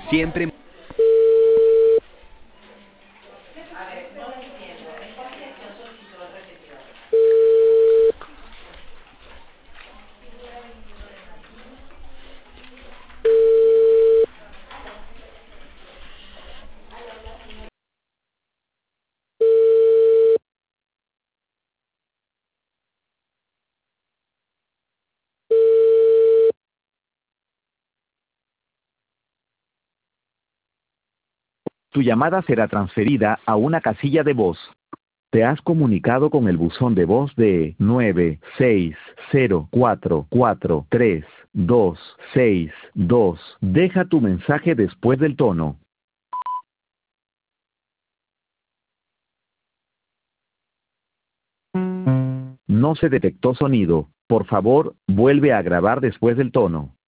Siempre. Tu llamada será transferida a una casilla de voz. Te has comunicado con el buzón de voz de 960443262. Deja tu mensaje después del tono. No se detectó sonido. Por favor, vuelve a grabar después del tono.